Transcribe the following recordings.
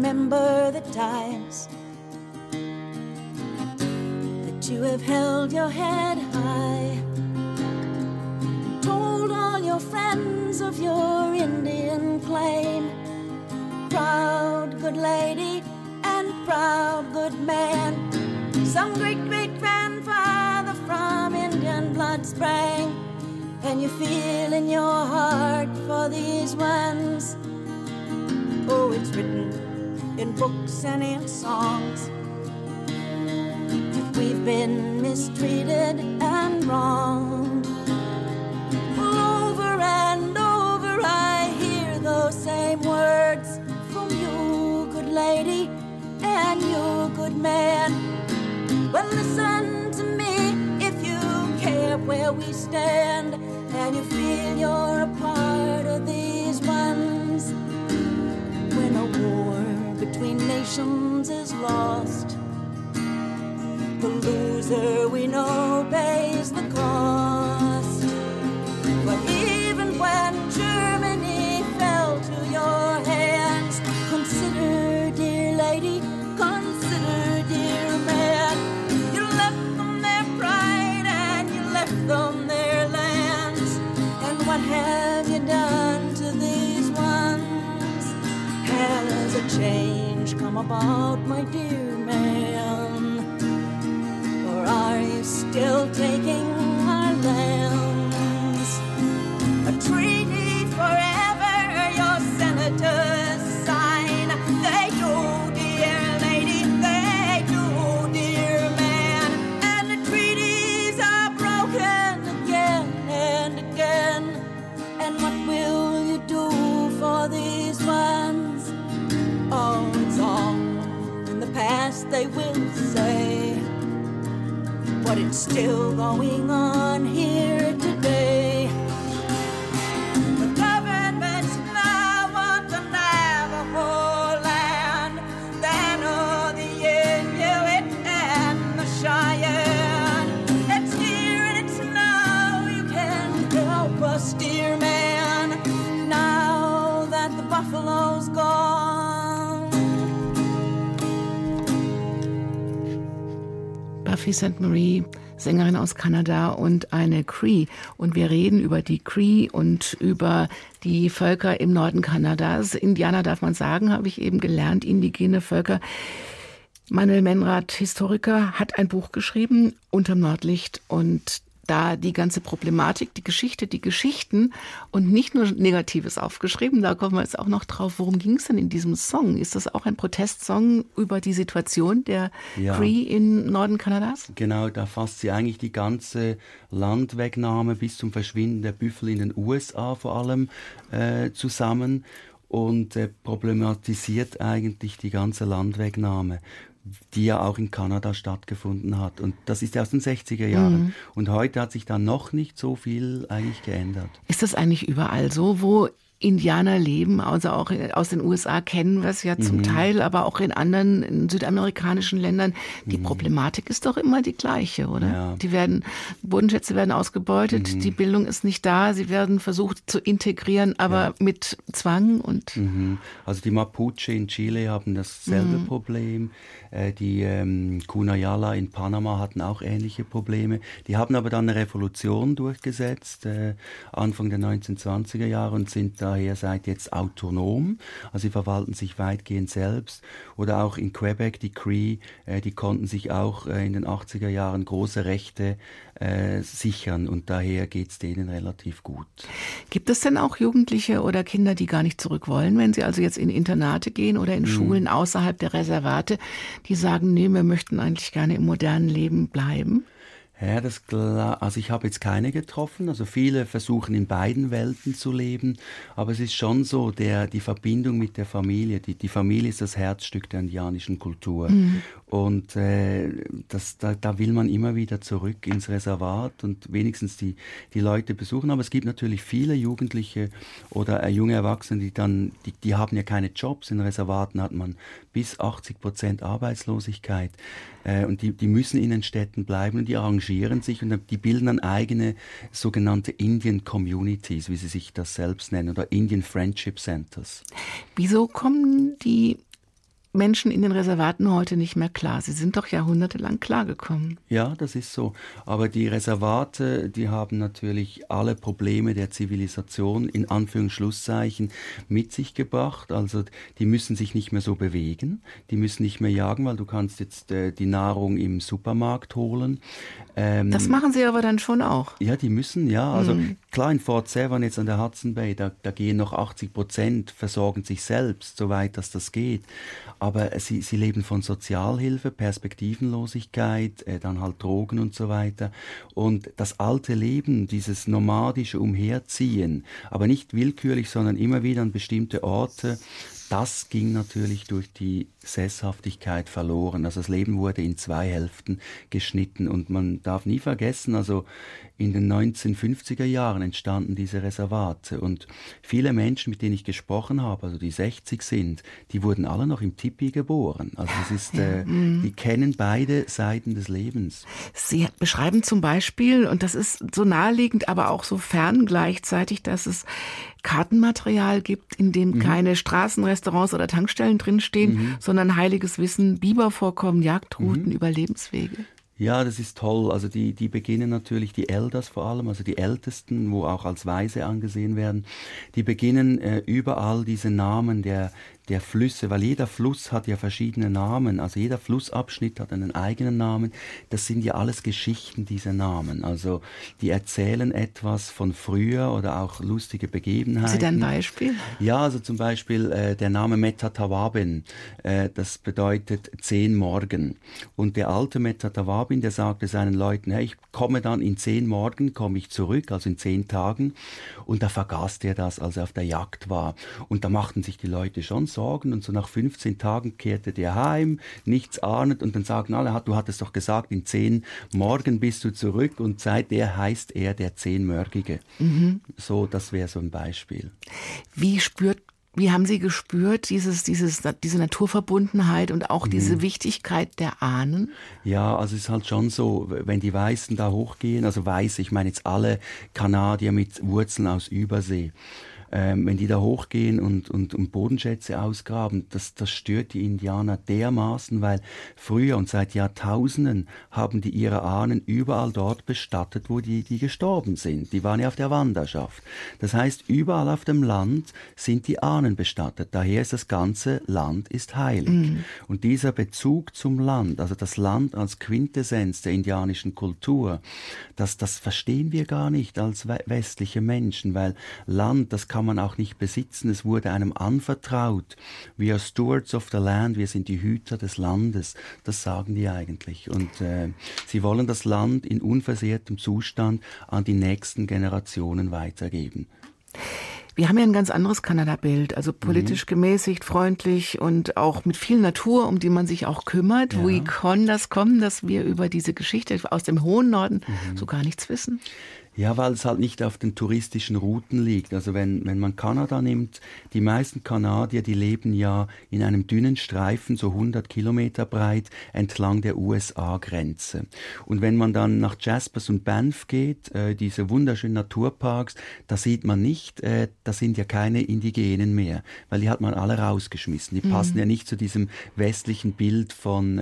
remember the times that you have held your head high, told all your friends of your Indian claim. Proud good lady and proud good man, some great-great-grandfather from Indian blood sprang, and you feel in your heart for these ones. Oh, it's written in books and in songs. We've been mistreated and wronged. Well, over and over I hear those same words from you, good lady, and you, good man. Well, listen to me if you care where we stand, and you feel you're a part of these ones. When a war between nations is lost, the loser we know pays the cost. But even when Germany fell to your hands, consider, dear lady, consider, dear man, you left them their pride and you left them their lands. And what have you done to these ones? Has a change come about, my dear man? Or are you still taking our lands? A treaty forever your senators sign. They do, dear lady, they do, dear man. And the treaties are broken again and again. And what will you do for these ones? Oh, it's all in the past, they will say, but it's still going on here today. The governments now want the Navajo land, then the Inuit and the Cheyenne. It's here and it's now, you can help us, dear man, now that the buffalo's gone. Buffy Sainte-Marie, Sängerin aus Kanada und eine Cree. Und wir reden über die Cree und über die Völker im Norden Kanadas. Indianer darf man sagen, habe ich eben gelernt, indigene Völker. Manuel Menrad, Historiker, hat ein Buch geschrieben, Unterm Nordlicht, und da die ganze Problematik, die Geschichte, die Geschichten und nicht nur Negatives aufgeschrieben. Da kommen wir jetzt auch noch drauf. Worum ging es denn in diesem Song? Ist das auch ein Protestsong über die Situation der Cree im Norden Kanadas? Genau, da fasst sie eigentlich die ganze Landwegnahme bis zum Verschwinden der Büffel in den USA vor allem zusammen und problematisiert eigentlich die ganze Landwegnahme, die ja auch in Kanada stattgefunden hat. Und das ist ja aus den 60er Jahren. Und heute hat sich da noch nicht so viel eigentlich geändert. Ist das eigentlich überall so, wo Indianer leben, also auch aus den USA kennen wir es ja zum Teil, aber auch in anderen in südamerikanischen Ländern. Die Problematik ist doch immer die gleiche, oder? Ja. Bodenschätze werden ausgebeutet, die Bildung ist nicht da, sie werden versucht zu integrieren, aber mit Zwang und... Also die Mapuche in Chile haben dasselbe Problem, die Cunayala in Panama hatten auch ähnliche Probleme. Die haben aber dann eine Revolution durchgesetzt, Anfang der 1920er Jahre, und sind daher seit jetzt autonom. Also sie verwalten sich weitgehend selbst. Oder auch in Quebec, die Cree, die konnten sich auch in den 80er Jahren große Rechte sichern, und daher geht's denen relativ gut. Gibt es denn auch Jugendliche oder Kinder, die gar nicht zurück wollen, wenn sie also jetzt in Internate gehen oder in Schulen außerhalb der Reservate, die sagen, nee, wir möchten eigentlich gerne im modernen Leben bleiben? Ja, also ich habe jetzt keine getroffen. Also viele versuchen in beiden Welten zu leben, aber es ist schon so, die Verbindung mit der Familie, die Familie ist das Herzstück der indianischen Kultur. Und da will man immer wieder zurück ins Reservat und wenigstens die Leute besuchen. Aber es gibt natürlich viele Jugendliche oder junge Erwachsene, die haben ja keine Jobs. In Reservaten hat man bis 80% Arbeitslosigkeit. Und die müssen in den Städten bleiben und die arrangieren sich und die bilden dann eigene sogenannte Indian Communities, wie sie sich das selbst nennen, oder Indian Friendship Centers. Wieso kommen die Menschen in den Reservaten heute nicht mehr klar. Sie sind doch jahrhundertelang klargekommen. Ja, das ist so. Aber die Reservate, die haben natürlich alle Probleme der Zivilisation in Anführungs-Schlusszeichen mit sich gebracht. Also die müssen sich nicht mehr so bewegen, die müssen nicht mehr jagen, weil du kannst jetzt die Nahrung im Supermarkt holen. Das machen sie aber dann schon auch. Ja, die müssen, ja. Also klar, in Fort Severn jetzt an der Hudson Bay, da gehen noch 80%, versorgen sich selbst, soweit dass das geht. Aber sie leben von Sozialhilfe, Perspektivenlosigkeit, dann halt Drogen und so weiter. Und das alte Leben, dieses nomadische Umherziehen, aber nicht willkürlich, sondern immer wieder an bestimmte Orte, das ging natürlich durch die Sesshaftigkeit verloren. Also das Leben wurde in 2 Hälften geschnitten und man darf nie vergessen, also in den 1950er Jahren entstanden diese Reservate und viele Menschen, mit denen ich gesprochen habe, also die 60 sind, die wurden alle noch im Tipi geboren. Also das ist, die kennen beide Seiten des Lebens. Sie beschreiben zum Beispiel, und das ist so naheliegend, aber auch so fern gleichzeitig, dass es Kartenmaterial gibt, in dem keine Straßenrestaurants oder Tankstellen drinstehen, sondern heiliges Wissen, Bibervorkommen, Jagdrouten, Überlebenswege. Ja, das ist toll. Also die beginnen natürlich, die Elders vor allem, also die Ältesten, wo auch als Weise angesehen werden, die beginnen überall diese Namen der Flüsse, weil jeder Fluss hat ja verschiedene Namen, also jeder Flussabschnitt hat einen eigenen Namen. Das sind ja alles Geschichten, diese Namen. Also die erzählen etwas von früher oder auch lustige Begebenheiten. Haben Sie da ein Beispiel? Ja, also zum Beispiel der Name Metatawabin, das bedeutet 10 Morgen. Und der alte Metatawabin, der sagte seinen Leuten, hey, ich komme dann in 10 Morgen, komme ich zurück, also in 10 Tagen. Und da vergaß der das, als er auf der Jagd war. Und da machten sich die Leute schon Sorgen und so nach 15 Tagen kehrte der heim, nichts ahnend und dann sagen alle, du hattest doch gesagt, in 10 Morgen bist du zurück und seither heißt er der 10-Mörgige. So, das wäre so ein Beispiel. Wie haben Sie gespürt, diese Naturverbundenheit und auch diese Wichtigkeit der Ahnen? Ja, also es ist halt schon so, wenn die Weißen da hochgehen, also Weiße, ich meine jetzt alle Kanadier mit Wurzeln aus Übersee, wenn die da hochgehen und Bodenschätze ausgraben, das stört die Indianer dermaßen, weil früher und seit Jahrtausenden haben die ihre Ahnen überall dort bestattet, wo die gestorben sind. Die waren ja auf der Wanderschaft. Das heißt, überall auf dem Land sind die Ahnen bestattet. Daher ist das ganze Land ist heilig. Und dieser Bezug zum Land, also das Land als Quintessenz der indianischen Kultur, das verstehen wir gar nicht als westliche Menschen, weil Land, das kann man auch nicht besitzen. Es wurde einem anvertraut. We are stewards of the land. Wir sind die Hüter des Landes. Das sagen die eigentlich. Und sie wollen das Land in unversehrtem Zustand an die nächsten Generationen weitergeben. Wir haben ja ein ganz anderes Kanada-Bild, also politisch gemäßigt, freundlich und auch mit viel Natur, um die man sich auch kümmert. Ja. Wie kann das kommen, dass wir über diese Geschichte aus dem hohen Norden so gar nichts wissen? Ja, weil es halt nicht auf den touristischen Routen liegt. Also wenn man Kanada nimmt, die meisten Kanadier, die leben ja in einem dünnen Streifen, so 100 Kilometer breit, entlang der USA-Grenze. Und wenn man dann nach Jaspers und Banff geht, diese wunderschönen Naturparks, da sieht man nicht, da sind ja keine Indigenen mehr, weil die hat man alle rausgeschmissen. Die passen ja nicht zu diesem westlichen Bild von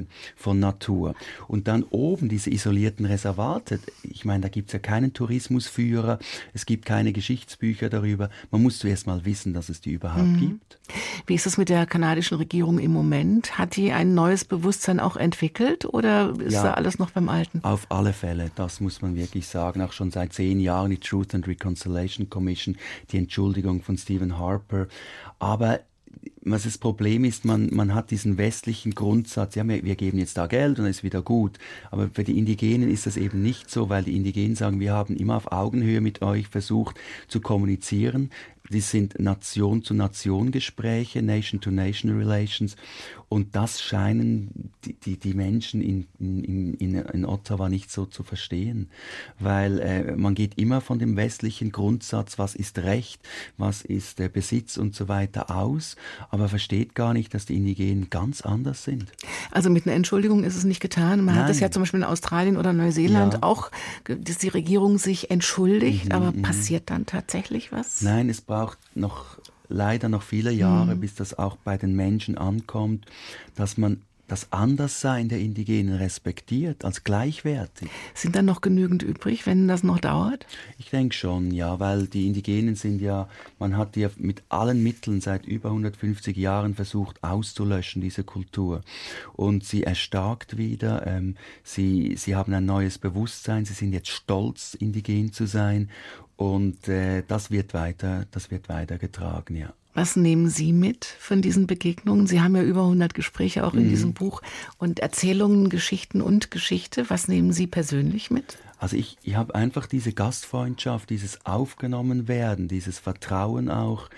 Natur. Und dann oben diese isolierten Reservate, ich meine, da gibt's ja keinen Tourismusführer, es gibt keine Geschichtsbücher darüber. Man muss zuerst mal wissen, dass es die überhaupt gibt. Wie ist es mit der kanadischen Regierung im Moment? Hat die ein neues Bewusstsein auch entwickelt oder ist da alles noch beim Alten? Auf alle Fälle, das muss man wirklich sagen. Auch schon seit 10 Jahren die Truth and Reconciliation Commission, die Entschuldigung von Stephen Harper. Aber was das Problem ist, man hat diesen westlichen Grundsatz, ja, wir geben jetzt da Geld und dann ist wieder gut. Aber für die Indigenen ist das eben nicht so, weil die Indigenen sagen, wir haben immer auf Augenhöhe mit euch versucht zu kommunizieren. Das sind Nation-zu-Nation-Gespräche, Nation-to-Nation-Relations. Und das scheinen die Menschen in Ottawa nicht so zu verstehen. Weil man geht immer von dem westlichen Grundsatz, was ist Recht, was ist Besitz und so weiter aus, aber versteht gar nicht, dass die Indigenen ganz anders sind. Also mit einer Entschuldigung ist es nicht getan. Man hat das ja zum Beispiel in Australien oder Neuseeland auch, dass die Regierung sich entschuldigt, aber passiert dann tatsächlich was? Nein, es braucht noch leider noch viele Jahre, bis das auch bei den Menschen ankommt, dass man das Anderssein der Indigenen respektiert, als gleichwertig. Sind dann noch genügend übrig, wenn das noch dauert? Ich denke schon, ja, weil die Indigenen sind ja, man hat die mit allen Mitteln seit über 150 Jahren versucht auszulöschen, diese Kultur. Und sie erstarkt wieder, sie haben ein neues Bewusstsein, sie sind jetzt stolz, indigen zu sein. Und das wird weitergetragen, ja. Was nehmen Sie mit von diesen Begegnungen? Sie haben ja über 100 Gespräche auch in diesem Buch und Erzählungen, Geschichten und Geschichte. Was nehmen Sie persönlich mit? Also ich habe einfach diese Gastfreundschaft, dieses Aufgenommenwerden, dieses Vertrauen auch,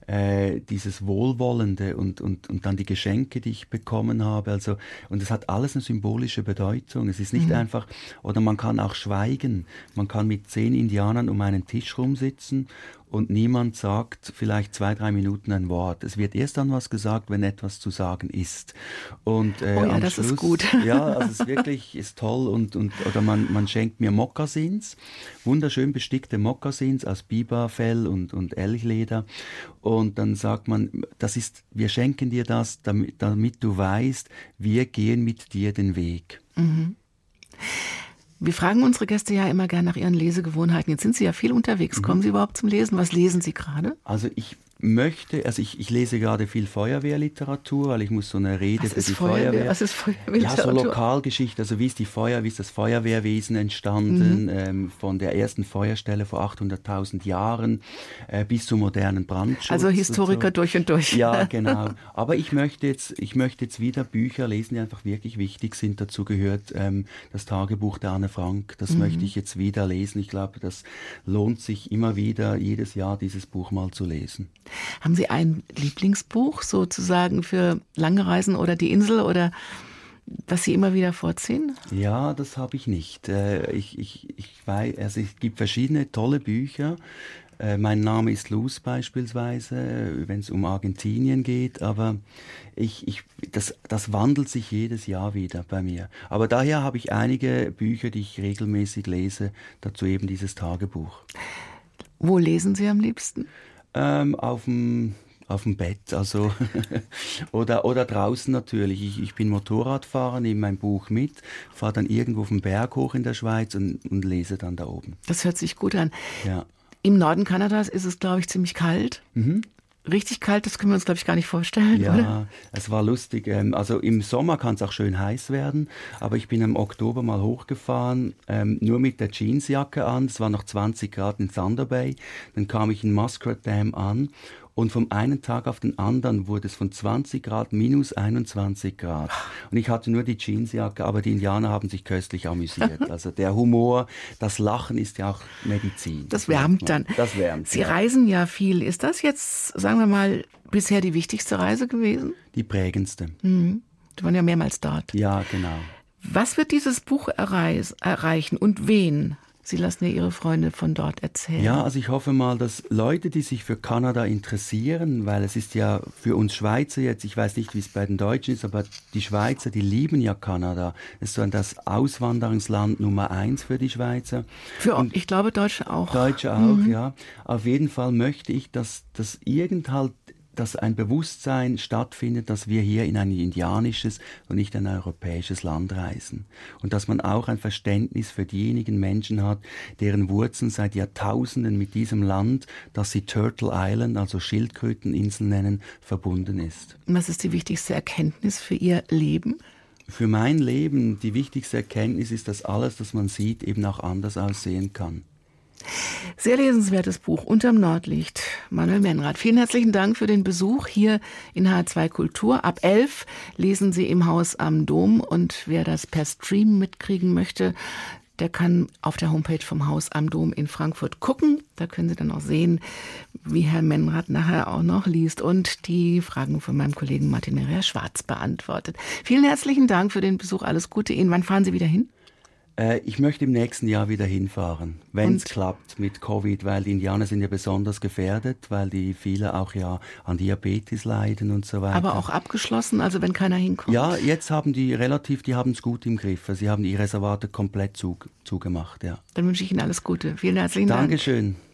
dieses Wohlwollende und dann die Geschenke, die ich bekommen habe. Also, und es hat alles eine symbolische Bedeutung. Es ist nicht einfach, oder man kann auch schweigen. Man kann mit 10 Indianern um einen Tisch rumsitzen und niemand sagt vielleicht 2-3 Minuten ein Wort. Es wird erst dann was gesagt, wenn etwas zu sagen ist. Und am das Schluss, ist gut. Ja, also es wirklich ist toll oder man schenkt mir Mokassins, wunderschön bestickte Mokassins aus Biberfell und Elchleder. Und dann sagt man, wir schenken dir das, damit du weißt, wir gehen mit dir den Weg. Mhm. Wir fragen unsere Gäste ja immer gerne nach ihren Lesegewohnheiten. Jetzt sind Sie ja viel unterwegs. Kommen Sie überhaupt zum Lesen? Was lesen Sie gerade? Also ich lese gerade viel Feuerwehrliteratur, weil ich muss so eine Rede für die Feuerwehr. Was ist Feuerwehrliteratur? Ja, so Lokalgeschichte, also wie ist das Feuerwehrwesen entstanden, von der ersten Feuerstelle vor 800.000 Jahren bis zum modernen Brandschutz. Also Historiker durch und durch. Ja, genau. Aber ich möchte jetzt wieder Bücher lesen, die einfach wirklich wichtig sind. Dazu gehört das Tagebuch der Anne Frank. Das möchte ich jetzt wieder lesen. Ich glaube, das lohnt sich immer wieder, jedes Jahr dieses Buch mal zu lesen. Haben Sie ein Lieblingsbuch sozusagen für lange Reisen oder die Insel oder was Sie immer wieder vorziehen? Ja, das habe ich nicht. Ich weiß, also es gibt verschiedene tolle Bücher. Mein Name ist Luz beispielsweise, wenn es um Argentinien geht, aber das wandelt sich jedes Jahr wieder bei mir. Aber daher habe ich einige Bücher, die ich regelmäßig lese, dazu eben dieses Tagebuch. Wo lesen Sie am liebsten? Auf dem Bett, also oder draußen natürlich. Ich bin Motorradfahrer, nehme mein Buch mit, fahre dann irgendwo auf den Berg hoch in der Schweiz und lese dann da oben. Das hört sich gut an. Ja. Im Norden Kanadas ist es, glaube ich, ziemlich kalt. Richtig kalt, das können wir uns, glaube ich, gar nicht vorstellen, ja, oder? Es war lustig. Also im Sommer kann es auch schön heiß werden, aber ich bin im Oktober mal hochgefahren, nur mit der Jeansjacke an. Es war noch 20 Grad in Thunder Bay. Dann kam ich in Muskrat Dam an und vom einen Tag auf den anderen wurde es von 20 Grad minus 21 Grad. Und ich hatte nur die Jeansjacke, aber die Indianer haben sich köstlich amüsiert. Also der Humor, das Lachen ist ja auch Medizin. Das wärmt dann. Das wärmt. Sie reisen ja viel. Ist das jetzt, sagen wir mal, bisher die wichtigste Reise gewesen? Die prägendste. Sie waren ja mehrmals dort. Ja, genau. Was wird dieses Buch erreichen und wen? Sie lassen ja Ihre Freunde von dort erzählen. Ja, also ich hoffe mal, dass Leute, die sich für Kanada interessieren, weil es ist ja für uns Schweizer jetzt, ich weiß nicht, wie es bei den Deutschen ist, aber die Schweizer, die lieben ja Kanada. Es ist so das Auswanderungsland Nummer 1 für die Schweizer. Ich glaube, Deutsche auch. Deutsche auch, ja. Auf jeden Fall möchte ich, dass ein Bewusstsein stattfindet, dass wir hier in ein indianisches und nicht ein europäisches Land reisen. Und dass man auch ein Verständnis für diejenigen Menschen hat, deren Wurzeln seit Jahrtausenden mit diesem Land, das sie Turtle Island, also Schildkröteninsel nennen, verbunden ist. Was ist die wichtigste Erkenntnis für Ihr Leben? Für mein Leben, die wichtigste Erkenntnis ist, dass alles, das man sieht, eben auch anders aussehen kann. Sehr lesenswertes Buch, Unterm Nordlicht, Manuel Menrad. Vielen herzlichen Dank für den Besuch hier in H2 Kultur. Ab 11 lesen Sie im Haus am Dom und wer das per Stream mitkriegen möchte, der kann auf der Homepage vom Haus am Dom in Frankfurt gucken. Da können Sie dann auch sehen, wie Herr Menrad nachher auch noch liest und die Fragen von meinem Kollegen Martin Herr Schwarz beantwortet. Vielen herzlichen Dank für den Besuch. Alles Gute Ihnen. Wann fahren Sie wieder hin? Ich möchte im nächsten Jahr wieder hinfahren, wenn es klappt mit Covid, weil die Indianer sind ja besonders gefährdet, weil die viele auch ja an Diabetes leiden und so weiter. Aber auch abgeschlossen, also wenn keiner hinkommt? Ja, jetzt haben die haben es gut im Griff. Sie haben die Reservate komplett zugemacht, ja. Dann wünsche ich Ihnen alles Gute. Vielen herzlichen Dank. Dankeschön.